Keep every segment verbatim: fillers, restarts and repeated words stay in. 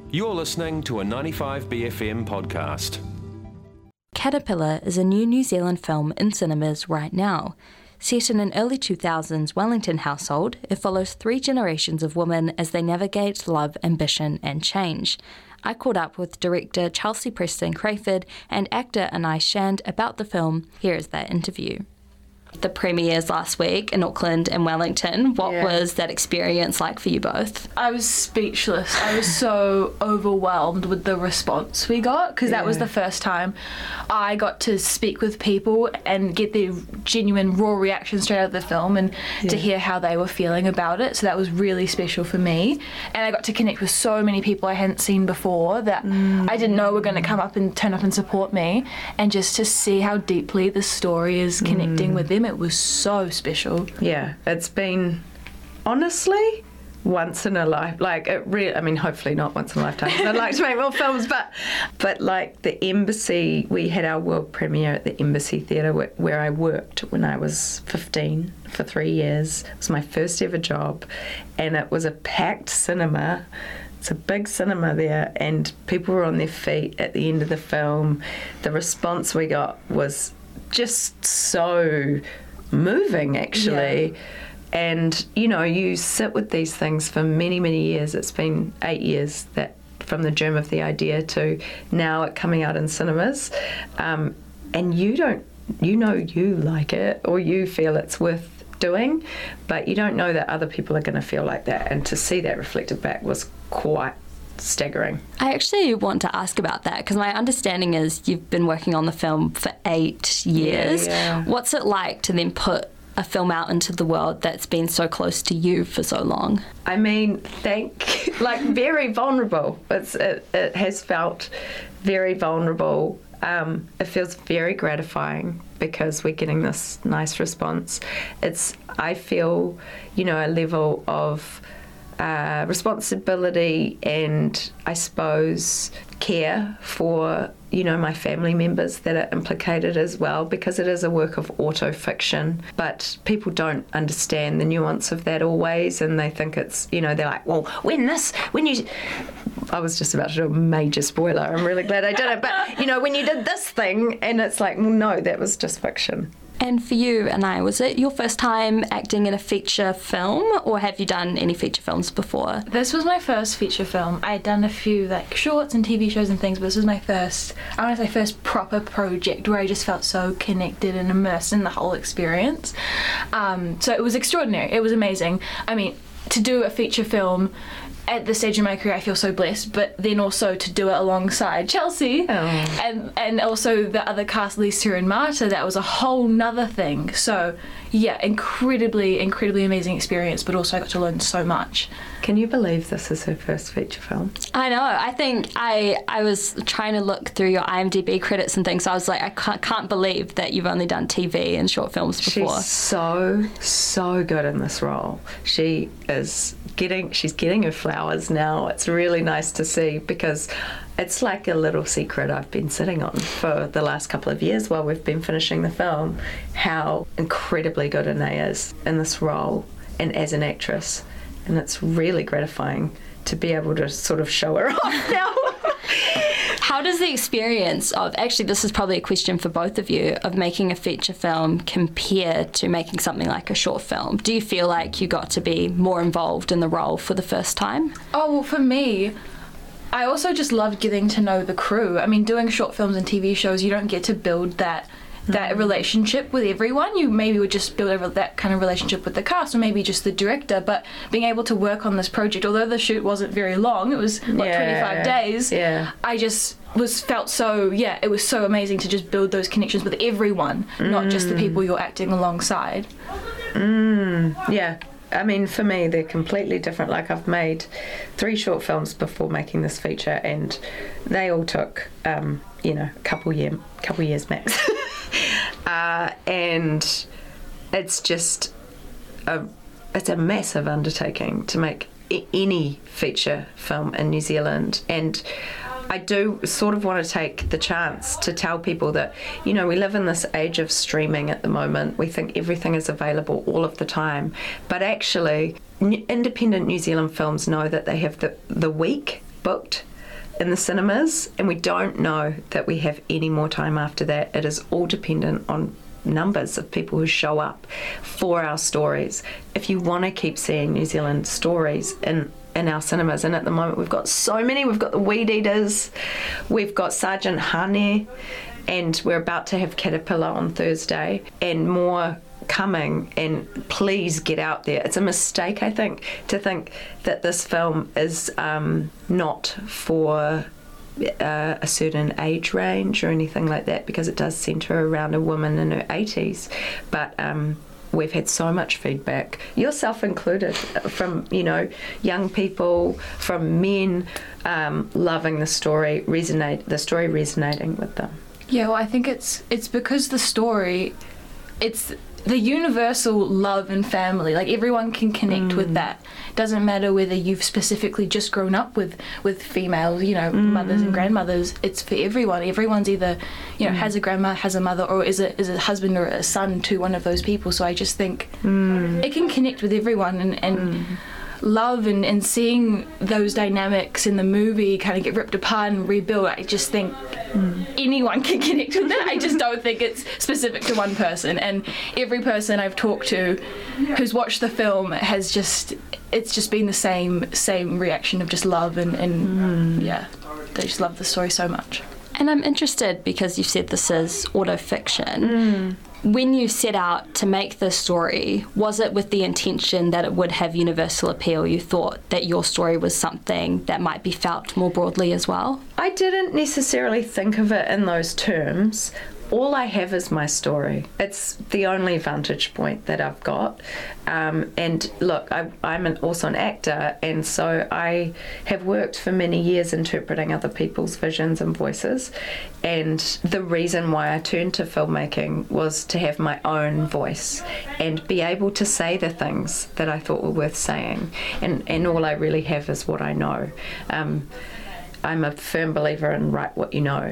You're listening to a ninety-five B F M podcast. Caterpillar is a new New Zealand film in cinemas right now. Set in an early two thousands Wellington household, it follows three generations of women as they navigate love, ambition and change. I caught up with director Chelsea Preston Crayford and actor Anais Shand about the film. Here is that interview. The premieres last week in Auckland and Wellington. What yeah. was that experience like for you both? I was speechless. I was so overwhelmed with the response we got, because yeah. that was the first time I got to speak with people and get their genuine raw reaction straight out of the film, and yeah. to hear how they were feeling about it. So that was really special for me, and I got to connect with so many people I hadn't seen before that mm. I didn't know were going to come up and turn up and support me, and just to see how deeply the story is connecting mm. with them, it was so special. Yeah, it's been, honestly, once in a life, like it really, I mean, hopefully not once in a lifetime, because I'd like to make more films, but but like the Embassy, we had our world premiere at the Embassy Theatre where, where I worked when I was fifteen for three years. It was my first ever job, and it was a packed cinema. It's a big cinema there, and people were on their feet at the end of the film. The response we got was just so moving, actually. Yeah. And, you know, you sit with these things for many, many years. It's been eight years that from the germ of the idea to now it coming out in cinemas. Um, and you don't, you know you like it, or you feel it's worth doing, but you don't know that other people are going to feel like that. And to see that reflected back was quite staggering. I actually want to ask about that, because my understanding is you've been working on the film for eight years. Yeah, yeah. What's it like to then put a film out into the world that's been so close to you for so long? I mean, thank, like very vulnerable. It's it, it has felt very vulnerable. Um, it feels very gratifying because we're getting this nice response. It's, I feel, you know, a level of Uh, responsibility and I suppose care for, you know, my family members that are implicated as well, because it is a work of auto-fiction, but people don't understand the nuance of that always, and they think it's, you know, they're like, well, when this, when you, I was just about to do a major spoiler, I'm really glad I did it, but, you know, when you did this thing, and it's like, well, no, that was just fiction. And for you and I, was it your first time acting in a feature film, or have you done any feature films before? This was my first feature film. I had done a few like shorts and T V shows and things, but this was my first, I want to say first proper project where I just felt so connected and immersed in the whole experience. Um, so it was extraordinary. It was amazing. I mean, to do a feature film at this stage in my career, I feel so blessed, but then also to do it alongside Chelsea oh. and and also the other cast, Lisa and Marta, that was a whole nother thing. So yeah, incredibly, incredibly amazing experience, but also I got to learn so much. Can you believe this is her first feature film? I know. I think I I was trying to look through your IMDb credits and things. So I was like, I can't, can't believe that you've only done T V and short films before. She's so, so good in this role. She is getting, she's getting her flowers now. It's really nice to see, because it's like a little secret I've been sitting on for the last couple of years while we've been finishing the film, how incredibly good Anais is in this role and as an actress. And it's really gratifying to be able to sort of show her off now. How does the experience of, actually this is probably a question for both of you, of making a feature film compare to making something like a short film? Do you feel like you got to be more involved in the role for the first time? Oh, well, for me, I also just loved getting to know the crew. I mean, doing short films and T V shows, you don't get to build that that mm. relationship with everyone. You maybe would just build over that kind of relationship with the cast, or maybe just the director, but being able to work on this project, although the shoot wasn't very long, it was what, yeah. twenty-five days, yeah. I just was felt so, yeah, it was so amazing to just build those connections with everyone, mm. not just the people you're acting alongside. Mm. Yeah. I mean, for me, they're completely different. Like, I've made three short films before making this feature, and they all took, um, you know, a couple year, couple years max. uh, and it's just a, it's a massive undertaking to make I- any feature film in New Zealand, and I do sort of want to take the chance to tell people that, you know, we live in this age of streaming at the moment. We think everything is available all of the time. But actually, n- independent New Zealand films know that they have the, the week booked in the cinemas, and we don't know that we have any more time after that. It is all dependent on numbers of people who show up for our stories. If you want to keep seeing New Zealand stories in in our cinemas, and at the moment we've got so many. We've got The Weed Eaters, we've got Sergeant Hane, and we're about to have Caterpillar on Thursday, and more coming. And please get out there. It's a mistake, I think, to think that this film is um, not for Uh, a certain age range or anything like that, because it does centre around a woman in her eighties. But um, we've had so much feedback, yourself included, from, you know, young people, from men, um, loving the story, resonate the story resonating with them. Yeah, well, I think it's it's because the story, it's the universal love and family. Like, everyone can connect mm. with that. Doesn't matter whether you've specifically just grown up with with females, you know, mm. mothers and grandmothers. It's for everyone. Everyone's either, you know, mm. has a grandma, has a mother, or is a is a husband or a son to one of those people. So I just think mm. it can connect with everyone, and, and mm. love and, and seeing those dynamics in the movie kind of get ripped apart and rebuilt. I just think mm. anyone can connect with that. I just don't think it's specific to one person, and every person I've talked to who's watched the film has just, it's just been the same same reaction of just love, and, and mm. yeah, they just love the story so much. And I'm interested, because you've said this is autofiction. Mm. When you set out to make this story, was it with the intention that it would have universal appeal? You thought that your story was something that might be felt more broadly as well? I didn't necessarily think of it in those terms. All I have is my story. It's the only vantage point that I've got. Um, and look, I, I'm an, also an actor, and so I have worked for many years interpreting other people's visions and voices. And the reason why I turned to filmmaking was to have my own voice and be able to say the things that I thought were worth saying. And, and all I really have is what I know. Um, I'm a firm believer in write what you know.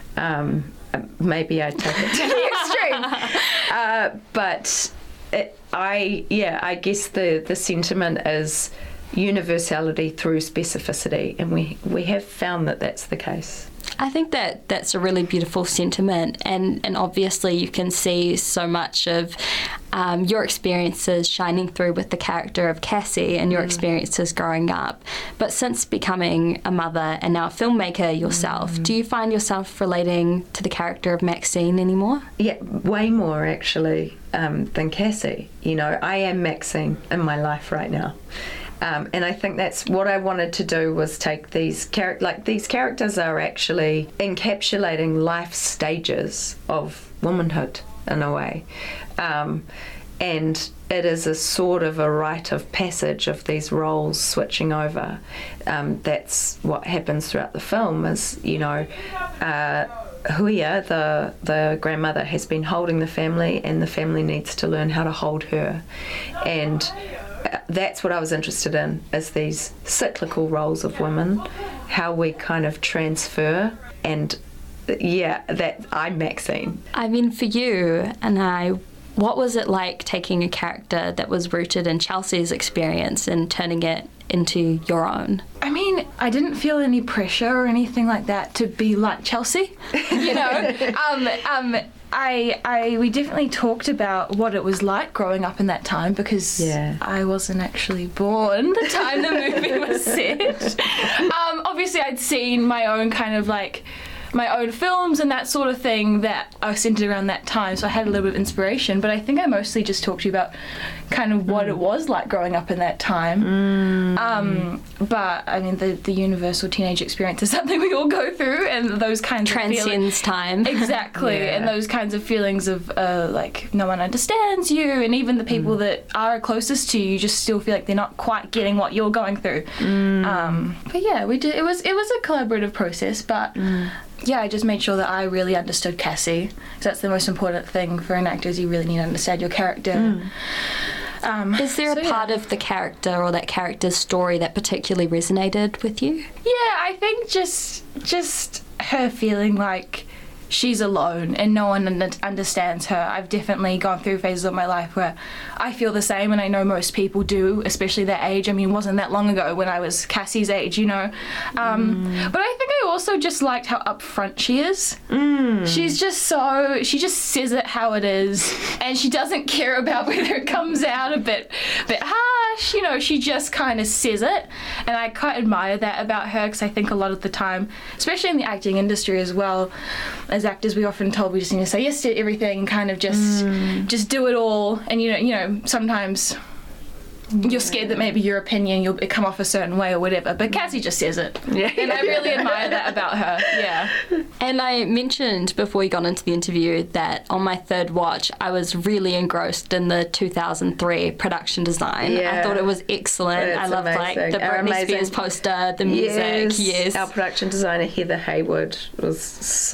Um, Maybe I take it to the extreme, uh, but it, I yeah I guess the, the sentiment is universality through specificity, and we we have found that that's the case. I think that that's a really beautiful sentiment, and, and obviously you can see so much of um, your experiences shining through with the character of Cassie and your mm. experiences growing up. But since becoming a mother and now a filmmaker yourself, mm. do you find yourself relating to the character of Maxine anymore? Yeah, way more actually um, than Cassie. You know, I am Maxine in my life right now. Um, and I think that's what I wanted to do, was take these char- like these characters are actually encapsulating life stages of womanhood in a way, um, and it is a sort of a rite of passage of these roles switching over. Um, that's what happens throughout the film. Is, you know, uh, Huia, the the grandmother, has been holding the family, and the family needs to learn how to hold her, and that's what I was interested in, is these cyclical roles of women, how we kind of transfer. And yeah, that I'm Maxine. I mean, for you and I, what was it like taking a character that was rooted in Chelsea's experience and turning it into your own? I mean, I didn't feel any pressure or anything like that to be like Chelsea, you know. um, um, I, I, we definitely talked about what it was like growing up in that time, because yeah. I wasn't actually born the time the movie was set. Um, obviously, I'd seen my own kind of like my own films and that sort of thing that are centered around that time, so I had a little bit of inspiration, but I think I mostly just talked to you about kind of what mm. it was like growing up in that time. Mm. Um, but I mean, the, the universal teenage experience is something we all go through, and those kinds Transcends of feelings. time. Exactly, yeah. and those kinds of feelings of uh, like no one understands you, and even the people mm. that are closest to you, you just still feel like they're not quite getting what you're going through. Mm. Um, but yeah, we did. It was it was a collaborative process, but. Mm. Yeah, I just made sure that I really understood Cassie, because that's the most important thing for an actor, is you really need to understand your character. Mm. Um, is there so a part yeah. of the character or that character's story that particularly resonated with you? Yeah, I think just just her feeling like she's alone and no one un- understands her. I've definitely gone through phases of my life where I feel the same, and I know most people do, especially their age. I mean, it wasn't that long ago when I was Cassie's age, you know. Um, mm. But I think I also just liked how upfront she is. Mm. She's just so, she just says it how it is, and she doesn't care about whether it comes out a bit, bit harsh, you know, she just kind of says it, and I quite admire that about her, because I think a lot of the time, especially in the acting industry as well, as actors we often told we just need to say yes to everything and kind of just mm. just do it all, and you know you know sometimes you're scared that maybe your opinion you'll come off a certain way or whatever, but Cassie just says it. Yeah. And I really admire that about her. Yeah. And I mentioned before we got into the interview that on my third watch I was really engrossed in the two thousand three production design. Yeah. I thought it was excellent. It's I loved like amazing. the Our Britney amazing- Spears poster, the music. Yes. Yes. Our production designer Heather Haywood was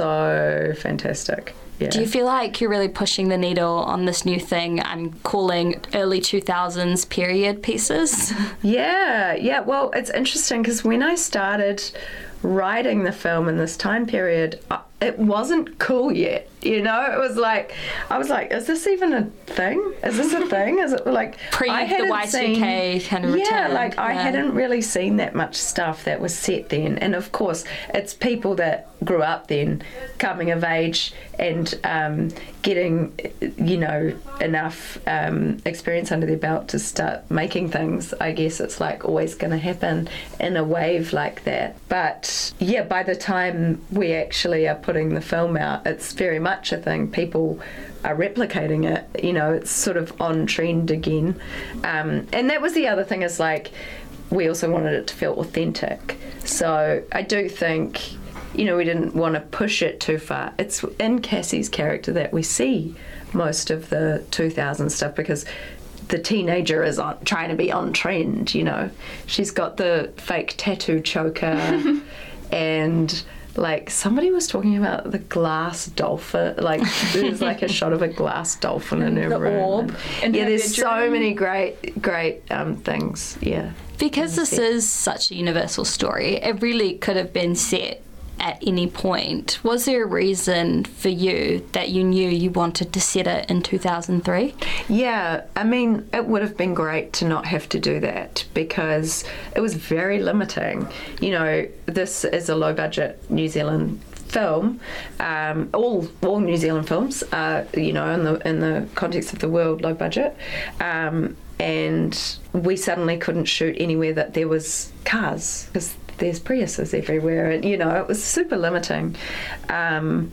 so fantastic. Yeah. Do you feel like you're really pushing the needle on this new thing I'm calling early two thousands period pieces? Yeah, yeah. Well, it's interesting because when I started writing the film in this time period, uh, it wasn't cool yet. You know, it was like, I was like, is this even a thing? Is this a thing? Is it like Pre I the hadn't Y two K seen, kind of return. Yeah, like I yeah. hadn't really seen that much stuff that was set then. And of course, it's people that grew up then, coming of age and um, getting, you know, enough um, experience under their belt to start making things. I guess it's like always going to happen in a wave like that. But yeah, by the time we actually are putting the film out, it's very much a thing. People are replicating it. You know, it's sort of on trend again. Um, and that was the other thing, is like we also wanted it to feel authentic. So I do think, you know, we didn't want to push it too far. It's in Cassie's character that we see most of the two thousand stuff, because the teenager is on, trying to be on trend, you know. She's got the fake tattoo choker and like somebody was talking about the glass dolphin, like there's like a shot of a glass dolphin in her the room. orb in yeah, her there's so bedroom. many great, great um, things. Yeah. Because this is such a universal story, it really could have been set at any point. Was there a reason for you that you knew you wanted to set it in two thousand three? Yeah, I mean, it would have been great to not have to do that, because it was very limiting. You know, this is a low-budget New Zealand film. Um, all all New Zealand films are, you know, in the in the context of the world, low budget. Um, and we suddenly couldn't shoot anywhere that there was cars, because there's Priuses everywhere, and you know, it was super limiting. Um,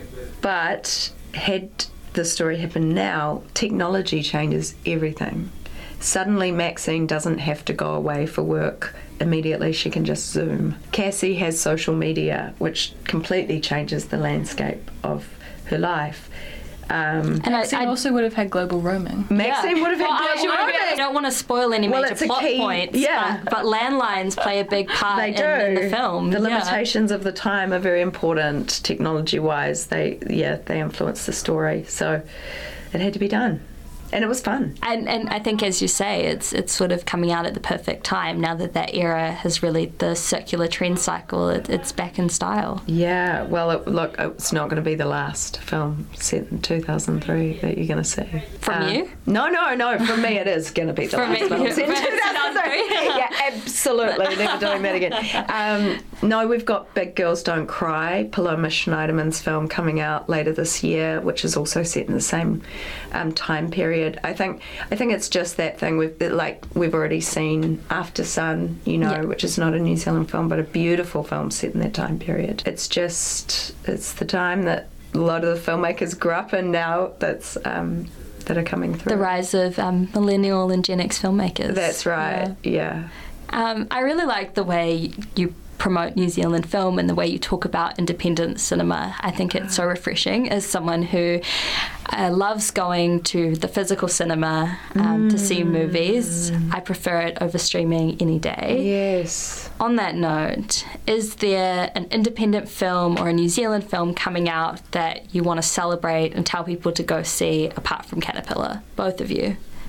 but had the story happened now, technology changes everything. Suddenly Maxine doesn't have to go away for work immediately, she can just Zoom. Cassie has social media, which completely changes the landscape of her life. Um, And Maxine I, I also would have had global roaming. Maxine yeah. would have had well, I, global I, roaming. I don't want to spoil any Well, major it's a plot key- points, yeah. but, but landlines play a big part They in, do. in the film. The yeah. limitations of the time are very important technology-wise. They, yeah, they influence the story. So it had to be done. And it was fun. And and I think, as you say, it's it's sort of coming out at the perfect time now that that era has really, the circular trend cycle, it, it's back in style. Yeah, well, it, look, it's not going to be the last film set in two thousand three that you're going to see. From Uh, you? No, no, no. From me, it is going to be the From last me, film yeah. set in From two thousand three. Yeah, absolutely. Never doing that again. Um, no, we've got Big Girls Don't Cry, Paloma Schneiderman's film, coming out later this year, which is also set in the same um, time period. I think I think it's just that thing. We've like we've already seen After Sun, you know, Yeah. which is not a New Zealand film, but a beautiful film set in that time period. It's just it's the time that a lot of the filmmakers grew up in now. That's um, that are coming through. The rise of um, millennial and Gen X filmmakers. That's right. Yeah. Yeah. Um, I really like the way you promote New Zealand film and the way you talk about independent cinema. I think it's so refreshing as someone who uh, loves going to the physical cinema um, mm. to see movies. I prefer it over streaming any day. Yes. On that note, is there an independent film or a New Zealand film coming out that you want to celebrate and tell people to go see apart from Caterpillar? Both of you.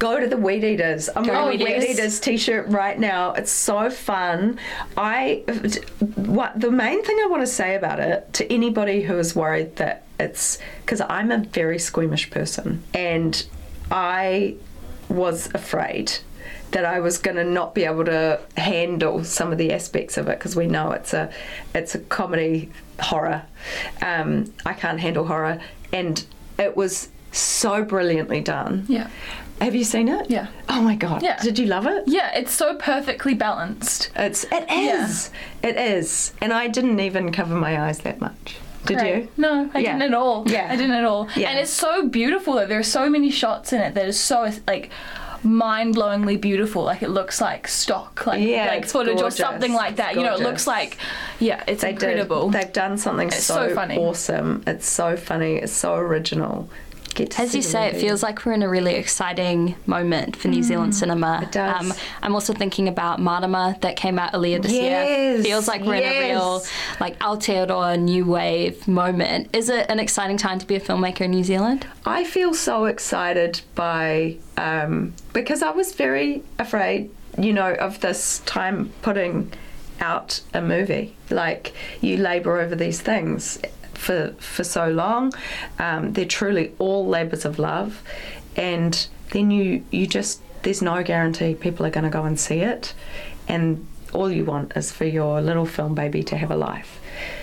Go to the Weed Eaters. I'm Go to wearing a Weed Weed Eaters. Eaters t-shirt right now. It's so fun. I what the main thing I want to say about it to anybody who is worried that it's because I'm a very squeamish person, and I was afraid that I was going to not be able to handle some of the aspects of it, because we know it's a it's a comedy horror. Um, I can't handle horror, and it was so brilliantly done. Yeah. Have you seen it? Yeah. Oh my god. Yeah. Did you love it? Yeah, it's so perfectly balanced. It's it is. It is. And I didn't even cover my eyes that much. Did Right. you? No, I Yeah. didn't at all. Yeah. I didn't at all. Yeah. And it's so beautiful though. There are so many shots in it that is so like mind-blowingly beautiful. Like it looks like stock, like Yeah, like it's footage gorgeous. or something like that. It's You know, it gorgeous. looks like yeah, it's They incredible. Did. They've done something It's so, so funny. awesome. It's so funny. It's so original. Get to As see you the say, it movie. feels like we're in a really exciting moment for New Zealand cinema. It does. Um, I'm also thinking about Martima that came out earlier this year. Yes, Feels like we're in a real yes. like Aotearoa new wave moment. Is it an exciting time to be a filmmaker in New Zealand? I feel so excited by um, because I was very afraid, you know, of this time putting out a movie. Like you labour over these things for for so long. Um, they're truly all labours of love, and then you you just there's no guarantee people are going to go and see it, and all you want is for your little film baby to have a life.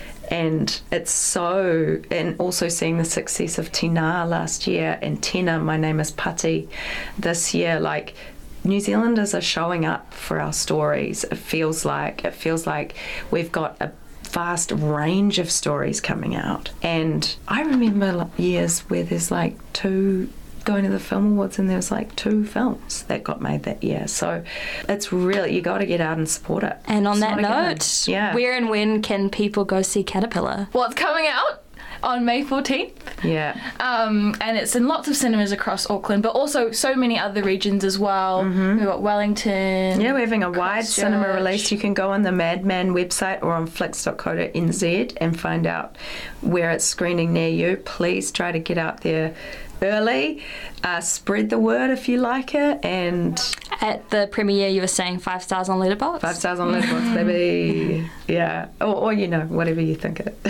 And it's so, and also seeing the success of Tina last year and Tina, My Name is Patti, this year, like New Zealanders are showing up for our stories. It feels like, it feels like we've got a vast range of stories coming out. And I remember years where there's like two, going to the film awards, and there was like two films that got made that year. So it's really, you got to get out and support it. And on It's that not a given. note, yeah. where and when can people go see Caterpillar? Well, it's coming out on May fourteenth. Yeah. Um, and it's in lots of cinemas across Auckland, but also so many other regions as well. We've got Wellington. Yeah, we're having a wide cinema Christchurch. release. You can go on the Madman website or on flix dot co dot n z and find out where it's screening near you. Please try to get out there early. Uh, spread the word if you like it. And At the premiere, you were saying five stars on Letterboxd? five stars on Letterboxd, baby. Yeah. Or, or, you know, whatever you think it.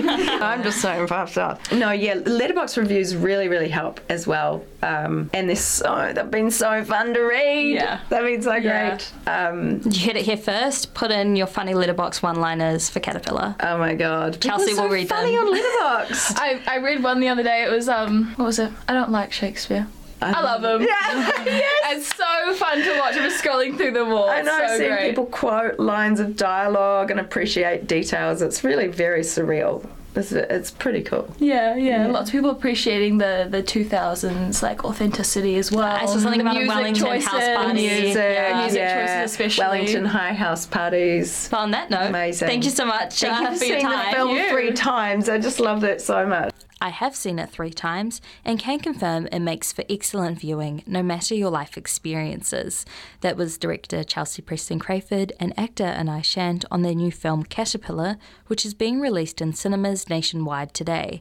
I'm just saying five stars. No, yeah, Letterboxd reviews really, really help as well. Um, and they're so, they've been so fun to read. Yeah. They've been so Yeah. great. Um, You heard it here first. Put in your funny Letterboxd one-liners for Caterpillar. Oh my god. Chelsea People are will so read funny them. on Letterboxd. I, I read one the other day. It was, um, what was it? I don't like Shakespeare. I love him. Yeah. Yes. It's so fun to watch. I'm just scrolling through them all. I know, It's so seeing great. people quote lines of dialogue and appreciate details. It's really very surreal. It's, it's pretty cool. Yeah, yeah, Yeah. Lots of people appreciating the, the two thousands like authenticity as well. I saw something about a Music Wellington choices. house party. Music, Yeah. Music yeah. choices especially. Wellington High House parties. Well, on that note, Amazing. thank you so much Thank uh, you for for your seeing time. the film Thank you. three times. I just loved it so much. I have seen it three times and can confirm it makes for excellent viewing no matter your life experiences. That was director Chelsea Preston Crayford and actor Anai Shant on their new film Caterpillar, which is being released in cinemas nationwide today.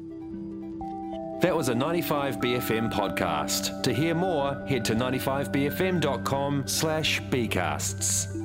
That was a ninety-five B F M podcast. To hear more, head to ninety-five b f m dot com slash bcasts.